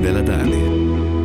Della Dali.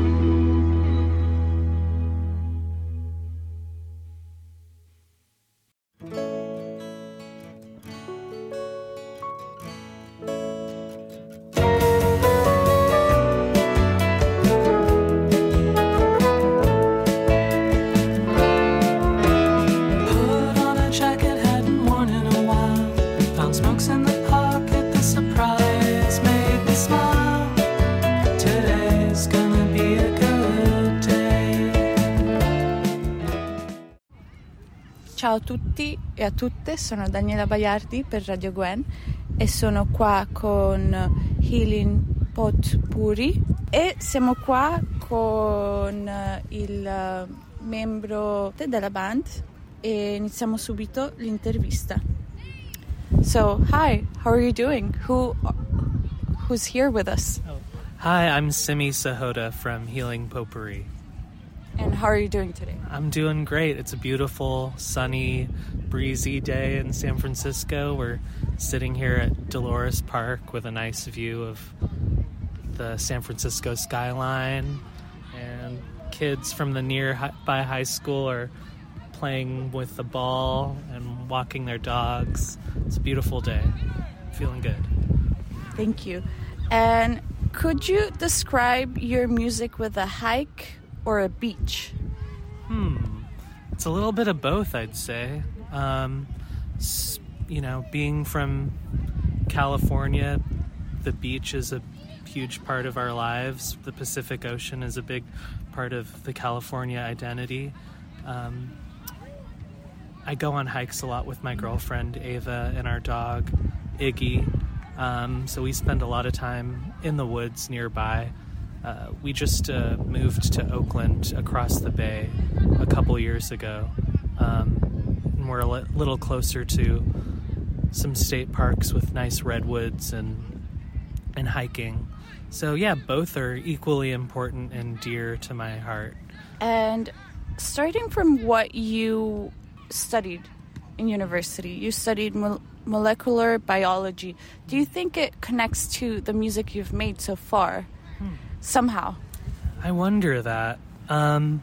Ciao a tutti e a tutte, sono Daniela Baiardi per Radio Gwen e sono qua con Healing Potpourri e siamo qua con il membro della band e iniziamo subito l'intervista. So, hi, how are you doing? Who's here with us? Hi, I'm Simi Sahota from Healing Potpourri. And how are you doing today? I'm doing great. It's a beautiful, sunny, breezy day in San Francisco. We're sitting here at Dolores Park with a nice view of the San Francisco skyline. And kids from the nearby high school are playing with the ball and walking their dogs. It's a beautiful day. Feeling good. Thank you. And could you describe your music with a hike or a beach? It's a little bit of both, I'd say. Being from California, the beach is a huge part of our lives. The Pacific Ocean is a big part of the California identity. I go on hikes a lot with my girlfriend, Ava, and our dog, Iggy. So we spend a lot of time in the woods nearby. We just moved to Oakland across the bay a couple years ago. And we're a little closer to some state parks with nice redwoods and hiking. So yeah, both are equally important and dear to my heart. And starting from what you studied in university, you studied molecular biology. Do you think it connects to the music you've made so far? Somehow. I wonder that. I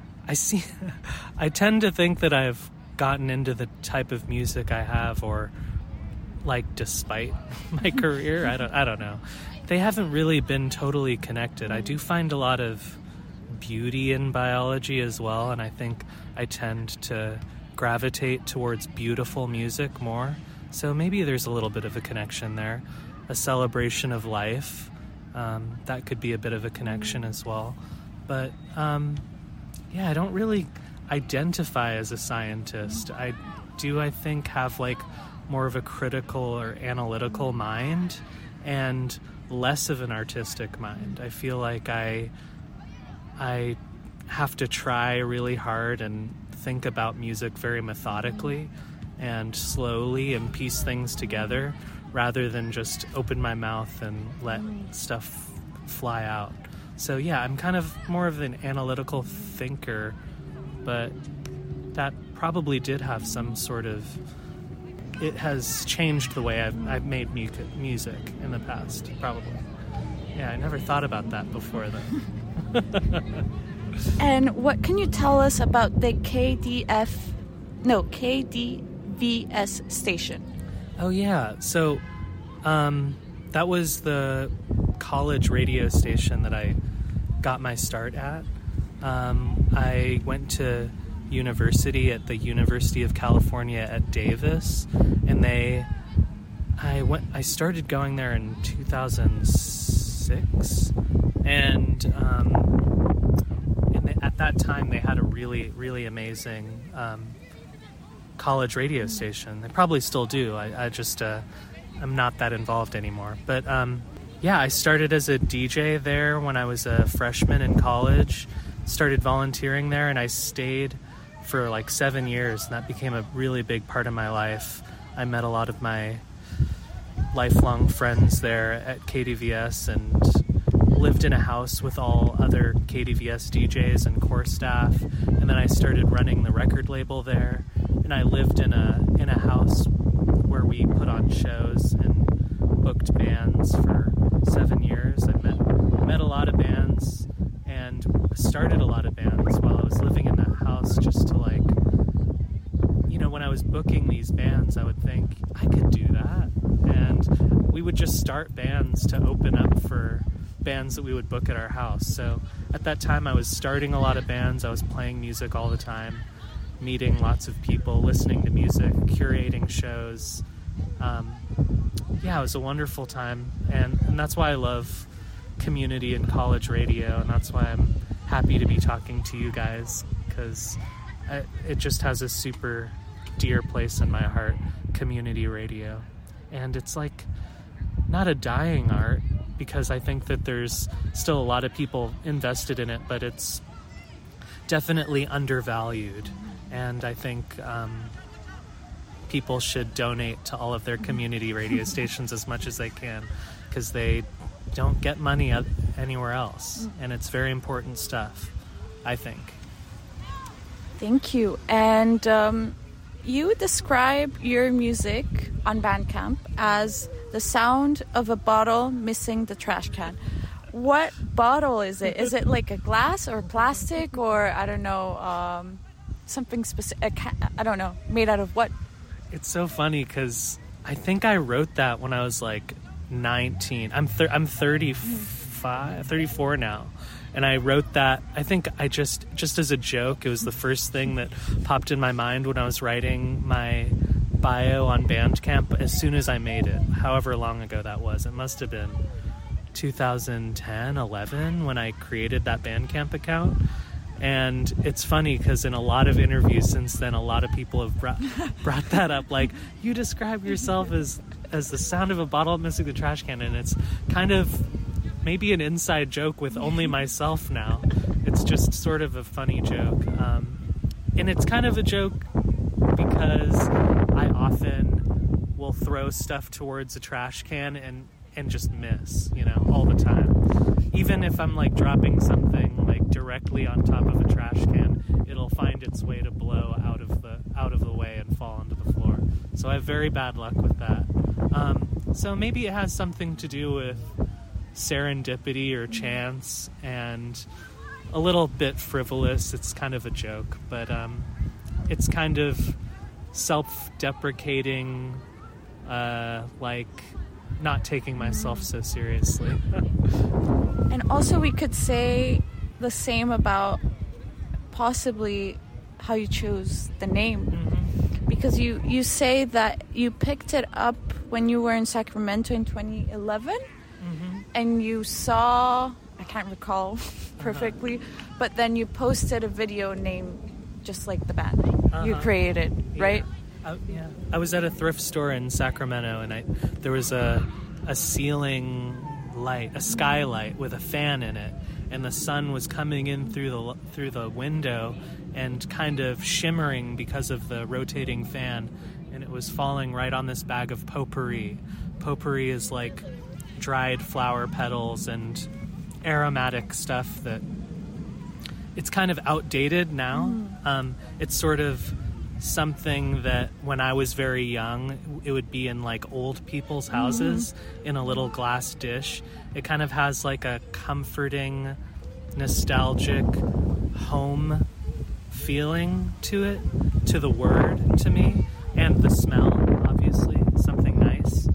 tend to think that I've gotten into the type of music I have, or despite my career. I don't know. They haven't really been totally connected. I do find a lot of beauty in biology as well, and I think I tend to gravitate towards beautiful music more. So maybe there's a little bit of a connection there. A celebration of life. That could be a bit of a connection as well. But, I don't really identify as a scientist. I think, have more of a critical or analytical mind and less of an artistic mind. I feel like I have to try really hard and think about music very methodically and slowly and piece things together, rather than just open my mouth and let stuff fly out. So yeah, I'm kind of more of an analytical thinker, but that probably did have some sort of... It has changed the way I've made music in the past, probably. Yeah, I never thought about that before, though. And what can you tell us about the KDVS station? Oh, yeah. So, that was the college radio station that I got my start at. I went to university at the University of California at Davis, and I started going there in 2006, and at that time they had a really, really amazing college radio station. They probably still do. I just I'm not that involved anymore. But I started as a DJ there when I was a freshman in college. Started volunteering there, and I stayed for 7 years, and that became a really big part of my life. I met a lot of my lifelong friends there at KDVS and lived in a house with all other KDVS DJs and core staff. And then I started running the record label there, and I lived in a house where we put on shows and booked bands for 7 years. I met a lot of bands. I would think, I could do that. And we would just start bands to open up for bands that we would book at our house. So at that time I was starting a lot of bands. I was playing music all the time, meeting lots of people, listening to music, curating shows. It was a wonderful time, and that's why I love community and college radio, and that's why I'm happy to be talking to you guys, because it just has a super dear place in my heart, community radio. And it's like not a dying art, because I think that there's still a lot of people invested in it, but it's definitely undervalued. And I think people should donate to all of their community radio stations as much as they can, because they don't get money anywhere else. And it's very important stuff, I think. Thank you. And you describe your music on Bandcamp as the sound of a bottle missing the trash can. What bottle is it? Is it like a glass or plastic, or I don't know, something specific? I don't know. Made out of what? It's so funny because I think I wrote that when I was like 19. I'm 34 now. And I wrote that, I think I just as a joke. It was the first thing that popped in my mind when I was writing my bio on Bandcamp as soon as I made it, however long ago that was. It must have been 2010, 11 when I created that Bandcamp account. And it's funny because in a lot of interviews since then, a lot of people have brought that up. Like, you describe yourself as the sound of a bottle missing the trash can, and it's kind of maybe an inside joke with only myself now. It's just sort of a funny joke. And it's kind of a joke because I often will throw stuff towards a trash can and just miss, all the time. Even if I'm like dropping something like directly on top of a trash can, it'll find its way to blow out of the way and fall onto the floor. So I have very bad luck with that. So maybe it has something to do with serendipity or chance, and a little bit frivolous. It's kind of a joke, but it's kind of self-deprecating, like not taking myself so seriously. And also we could say the same about possibly how you chose the name. Mm-hmm. Because you say that you picked it up when you were in Sacramento in 2011. Mm-hmm. And you saw, I can't recall perfectly, but then you posted a video named just like the band you created, right? Yeah. I was at a thrift store in Sacramento, and there was a ceiling light, a skylight with a fan in it, and the sun was coming in through the window and kind of shimmering because of the rotating fan, and it was falling right on this bag of potpourri. Potpourri is like dried flower petals and aromatic stuff that it's kind of outdated now. It's sort of something that when I was very young, it would be in like old people's houses in a little glass dish. It kind of has like a comforting, nostalgic home feeling to it, to the word, to me, and the smell, obviously, something nice.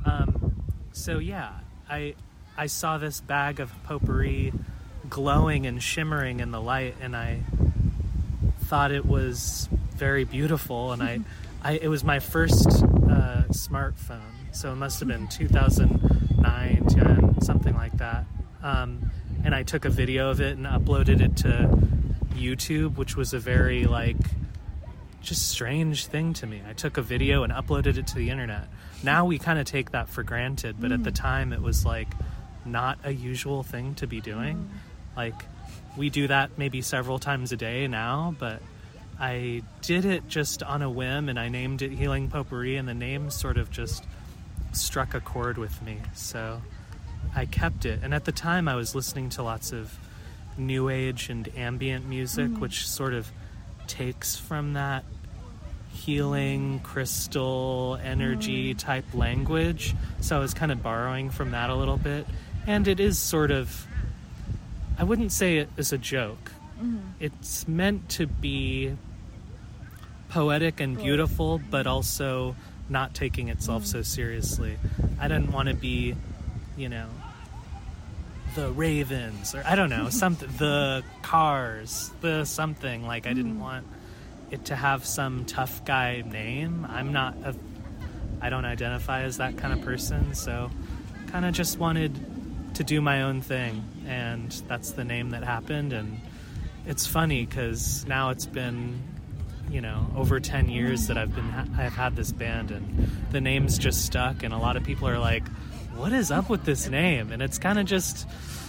So yeah, I saw this bag of potpourri glowing and shimmering in the light, and I thought it was very beautiful, and it was my first smartphone, so it must have been 2009, 10, something like that. And I took a video of it and uploaded it to YouTube, which was a very just strange thing to me. I took a video and uploaded it to the internet. Now we kind of take that for granted, but at the time it was not a usual thing to be doing. We do that maybe several times a day now, but I did it just on a whim, and I named it Healing Potpourri, and the name sort of just struck a chord with me, so I kept it. And at the time I was listening to lots of new age and ambient music, which sort of takes from that healing crystal energy type language, so I was kind of borrowing from that a little bit. And it is sort of, I wouldn't say it is a joke. It's meant to be poetic and beautiful, but also not taking itself so seriously. I didn't want to be, you know, the Ravens, or I don't know, something, the Cars, the something. Like, I didn't want it to have some tough guy name. I don't identify as that kind of person, so kind of just wanted to do my own thing, and that's the name that happened. And it's funny because now it's been, you know, over 10 years that I've had this band, and the name's just stuck, and a lot of people are like, what is up with this name? And it's kind of just,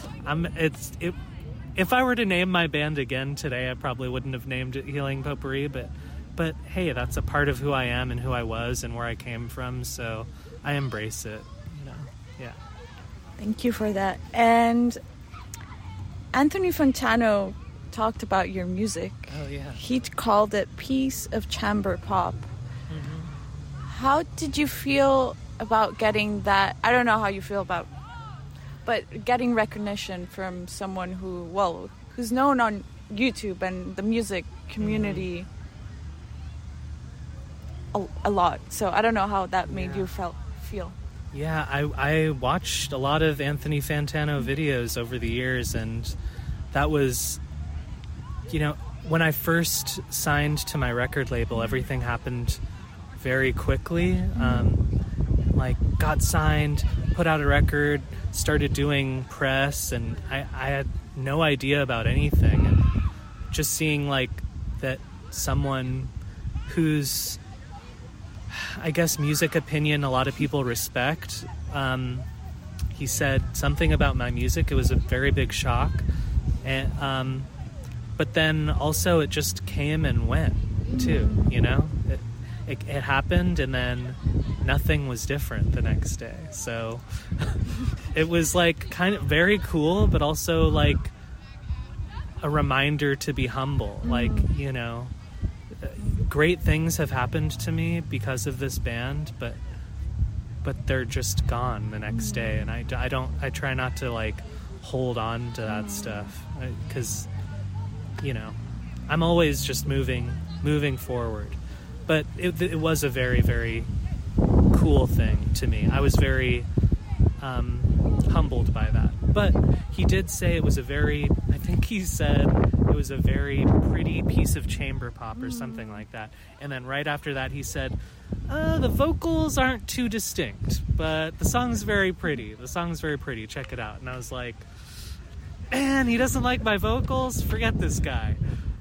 if I were to name my band again today, I probably wouldn't have named it Healing Potpourri, but hey, that's a part of who I am and who I was and where I came from, so I embrace it, you know. Yeah. Thank you for that. And Anthony Fontano talked about your music. Oh, yeah. He called it piece of chamber pop. How did you feel about getting that? I don't know how you feel about, but getting recognition from someone who's known on YouTube and the music community a lot. So I don't know how that made you feel. Yeah, I watched a lot of Anthony Fantano videos over the years, and that was, you know, when I first signed to my record label, everything happened very quickly. Like, got signed, put out a record, started doing press, and I had no idea about anything. And just seeing, like, that someone whose, I guess, music opinion a lot of people respect, he said something about my music. It was a very big shock. And but then also it just came and went too, you know? It happened, and then nothing was different the next day. So it was like kind of very cool, but also like a reminder to be humble. Like, you know, great things have happened to me because of this band, but they're just gone the next day. And I try not to like hold on to that stuff, because, you know, I'm always just moving forward. But it was a very, very cool thing to me. I was very humbled by that. But he did say it was I think he said it was a very pretty piece of chamber pop or something like that. And then right after that he said, the vocals aren't too distinct, but the song's very pretty. Check it out. And I was like, man, he doesn't like my vocals? Forget this guy.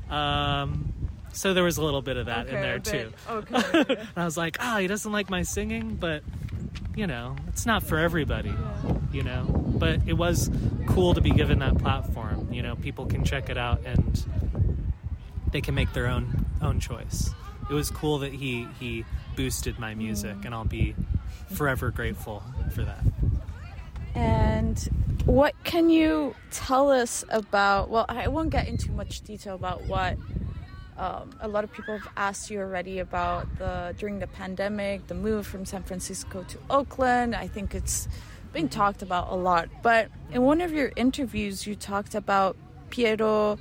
So there was a little bit of that in there too. Okay. And I was like, he doesn't like my singing, but, you know, it's not for everybody, you know. But it was cool to be given that platform. You know, people can check it out and they can make their own choice. It was cool that he boosted my music, and I'll be forever grateful for that. And what can you tell us about, well, I won't get into much detail about what a lot of people have asked you already about during the pandemic, the move from San Francisco to Oakland. I think it's been talked about a lot. But in one of your interviews, you talked about Piero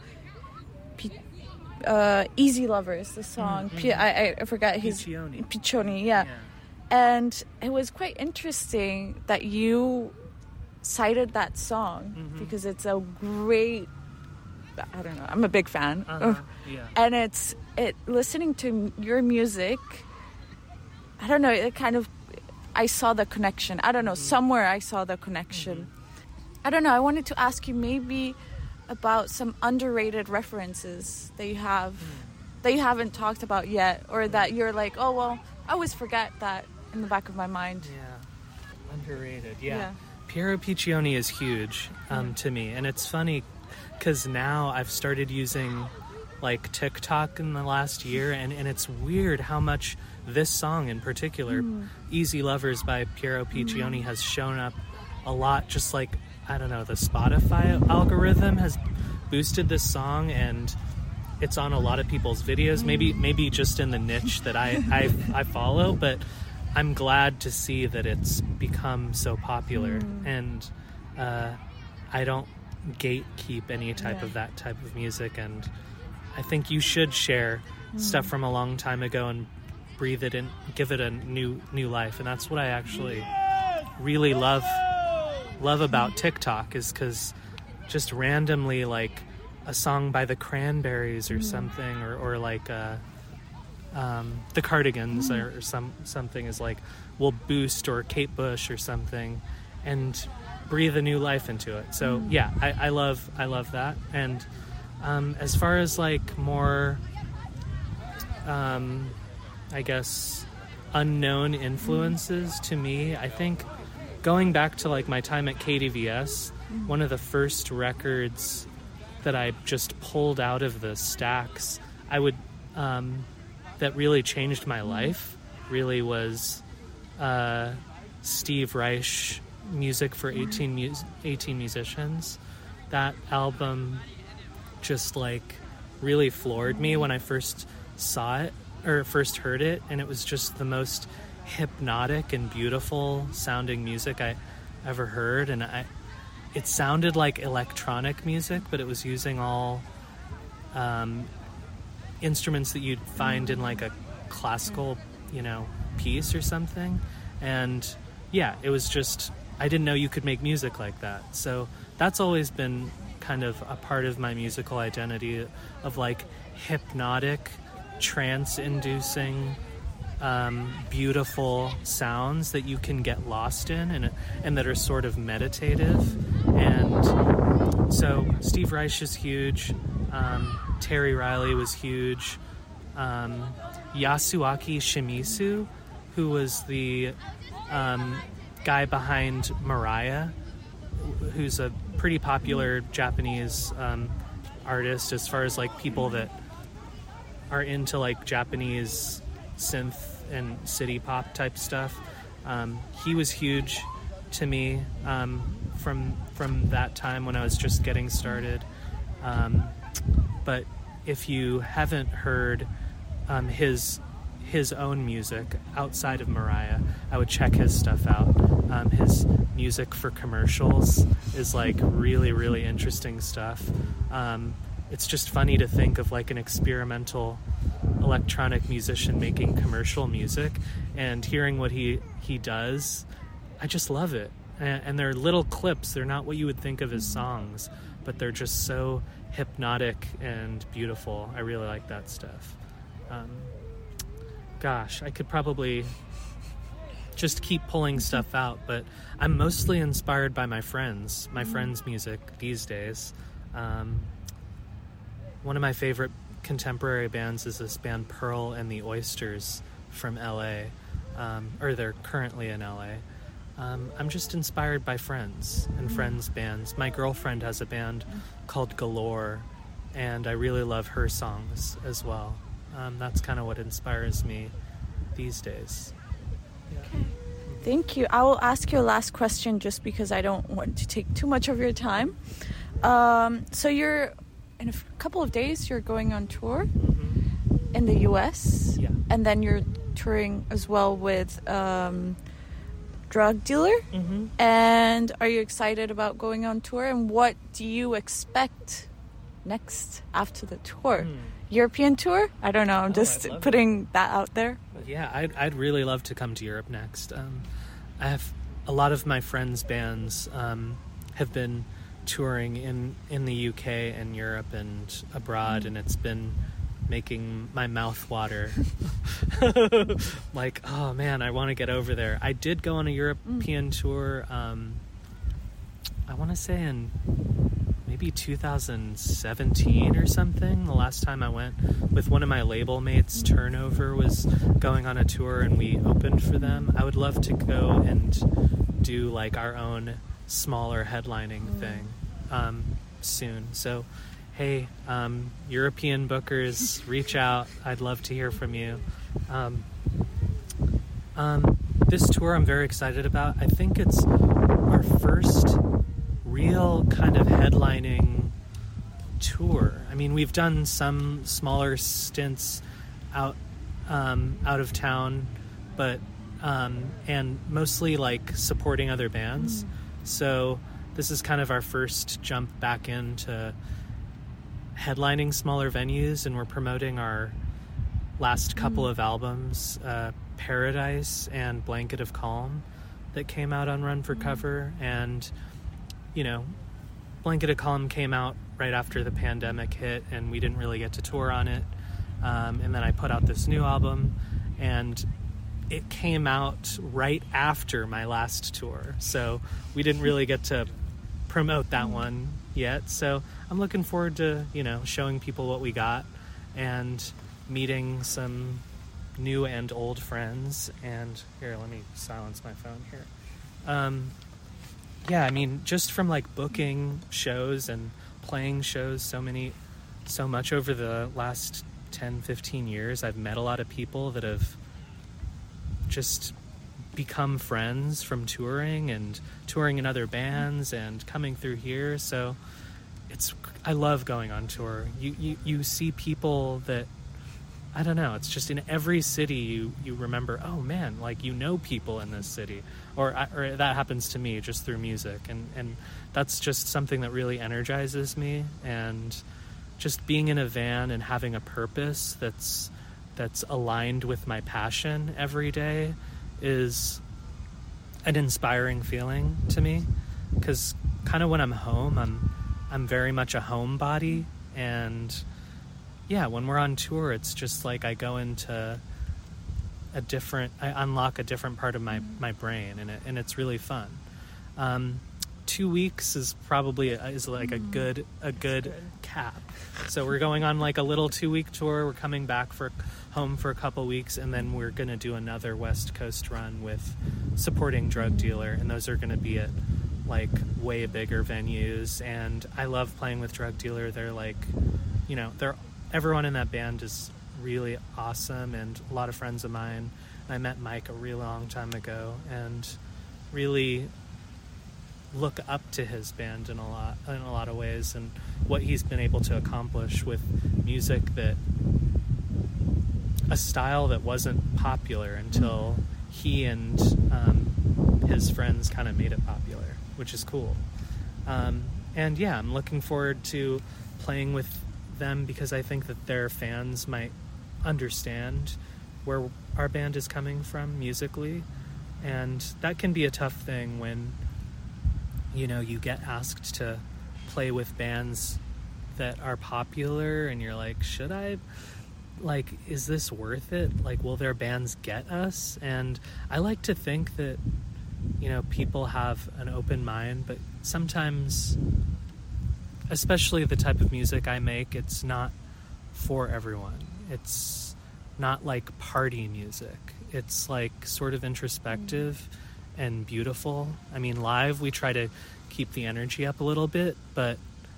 Easy Lovers, the song. I forgot his... Piccioni, yeah. And it was quite interesting that you cited that song because it's a great... I don't know, I'm a big fan. And it's listening to your music, I don't know, it kind of, I saw the connection. I don't know, somewhere I saw the connection. I don't know, I wanted to ask you maybe about some underrated references that you have that you haven't talked about yet, or that you're like, oh, well, I always forget that in the back of my mind. Yeah, underrated, yeah. Piero Piccioni is huge to me, and it's funny because now I've started using like TikTok in the last year, and it's weird how much this song in particular, Easy Lovers by Piero Piccioni, has shown up a lot. Just like, I don't know, the Spotify algorithm has boosted this song, and it's on a lot of people's videos, maybe just in the niche that I follow, but I'm glad to see that it's become so popular. And I don't gatekeep any type of that type of music, and I think you should share stuff from a long time ago and breathe it in, give it a new life. And that's what I actually really love about TikTok, is because just randomly, like a song by the Cranberries or something, or like the Cardigans or something is like, will boost, or Kate Bush or something, and breathe a new life into it. So yeah, I love that. And as far as like more I guess unknown influences to me, I think going back to like my time at KDVS, one of the first records that I just pulled out of the stacks, that really changed my life, really was Steve Reich, Music for 18 Musicians. That album just like really floored me when I first saw it, or first heard it, and it was just the most hypnotic and beautiful sounding music I ever heard. And it sounded like electronic music, but it was using all instruments that you'd find in like a classical, piece or something. And yeah, it was just, I didn't know you could make music like that. So that's always been kind of a part of my musical identity, of like hypnotic, trance-inducing, beautiful sounds that you can get lost in, and that are sort of meditative. And so Steve Reich is huge. Terry Riley was huge. Yasuaki Shimizu, who was the guy behind Mariah, who's a pretty popular Japanese artist as far as like people that are into like Japanese synth and city pop type stuff. He was huge to me from that time when I was just getting started. But if you haven't heard his own music outside of Mariah, I would check his stuff out. His music for commercials is like really, really interesting stuff. It's just funny to think of like an experimental electronic musician making commercial music, and hearing what he does, I just love it. And they're little clips. They're not what you would think of as songs, but they're just so hypnotic and beautiful. I really like that stuff. Gosh, I could probably just keep pulling stuff out, but I'm mostly inspired by my friends' music these days. One of my favorite contemporary bands is this band Pearl and the Oysters from LA, or they're currently in LA. I'm just inspired by friends and friends' bands. My girlfriend has a band called Galore, and I really love her songs as well. That's kind of what inspires me these days. Yeah. Okay. Thank you. I will ask you a last question just because I don't want to take too much of your time. So you're, in a couple of days, you're going on tour in the US. Yeah. And then you're touring as well with Drug Dealer. And are you excited about going on tour? And what do you expect next after the tour? European tour? I don't know. I'm just putting that out there. Yeah, I'd really love to come to Europe next. I have a lot of my friends' bands have been touring in the UK and Europe and abroad, and it's been making my mouth water. Like, oh man, I want to get over there. I did go on a European tour, I want to say in maybe 2017 or something. The last time I went with one of my label mates, Turnover, was going on a tour and we opened for them. I would love to go and do like our own smaller headlining thing soon. So hey, European bookers, reach out. I'd love to hear from you. This tour I'm very excited about. I think it's our first real kind of headlining tour. I mean, we've done some smaller stints out of town, but and mostly like supporting other bands. So this is kind of our first jump back into headlining smaller venues, and we're promoting our last couple of albums, Paradise and Blanket of Calm, that came out on Run for Cover. And, you know, Blanket of Calm came out right after the pandemic hit, and we didn't really get to tour on it. And then I put out this new album, and it came out right after my last tour. So we didn't really get to promote that one yet. So I'm looking forward to, you know, showing people what we got and meeting some new and old friends. And here, let me silence my phone here. Yeah, I mean, just from like booking shows and playing shows so much over the last 10, 15 years, I've met a lot of people that have just become friends from touring and touring in other bands and coming through here. So I love going on tour. You see people that, I don't know, it's just in every city you remember, oh man, like, you know people in this city, or that happens to me just through music, and that's just something that really energizes me. And just being in a van and having a purpose that's aligned with my passion every day is an inspiring feeling to me, because kind of when I'm home, I'm very much a homebody. And yeah, when we're on tour, it's just like I go into I unlock a different part of my brain, and it's really fun. 2 weeks is probably like a good cap. So we're going on like a little 2-week tour. We're coming back home for a couple weeks, and then we're going to do another West Coast run with supporting Drug Dealer, and those are going to be at like way bigger venues. And I love playing with Drug Dealer. They're like, you know, everyone in that band is really awesome, and a lot of friends of mine. I met Mike a really long time ago, and really look up to his band in a lot of ways, and what he's been able to accomplish with music, that a style that wasn't popular until he and his friends kind of made it popular, which is cool. And yeah, I'm looking forward to playing with them, because I think that their fans might understand where our band is coming from musically. And that can be a tough thing when, you know, you get asked to play with bands that are popular, and you're like, should I? Like, is this worth it? Like, will their bands get us? And I like to think that, you know, people have an open mind, but sometimes, especially the type of music I make, it's not for everyone. It's not like party music. It's like sort of introspective and beautiful. I mean, live we try to keep the energy up a little bit, but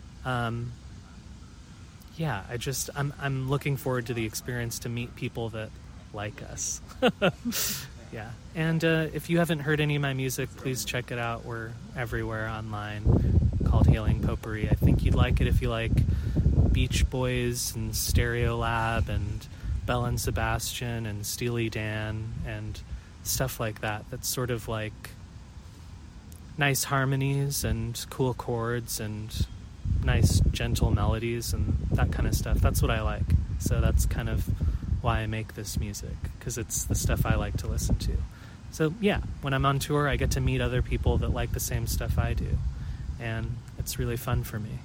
yeah, I'm looking forward to the experience, to meet people that like us. Yeah. And if you haven't heard any of my music, please check it out. We're everywhere online, called Hailing Potpourri. I think you'd like it if you like Beach Boys and Stereolab and Belle and Sebastian and Steely Dan and stuff like that. That's sort of like nice harmonies and cool chords and nice gentle melodies and that kind of stuff. That's what I like. So that's kind of why I make this music, because it's the stuff I like to listen to. So yeah, when I'm on tour, I get to meet other people that like the same stuff I do, and it's really fun for me.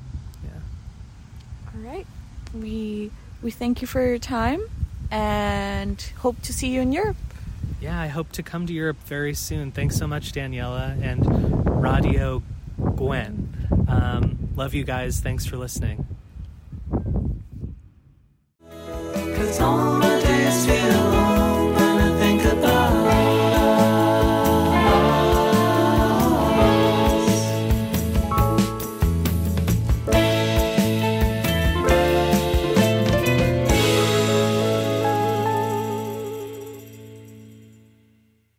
Yeah. All right. We thank you for your time and hope to see you in Europe. Yeah, I hope to come to Europe very soon. Thanks so much, Daniela and Radio Gwen. Love you guys. Thanks for listening. 'Cause all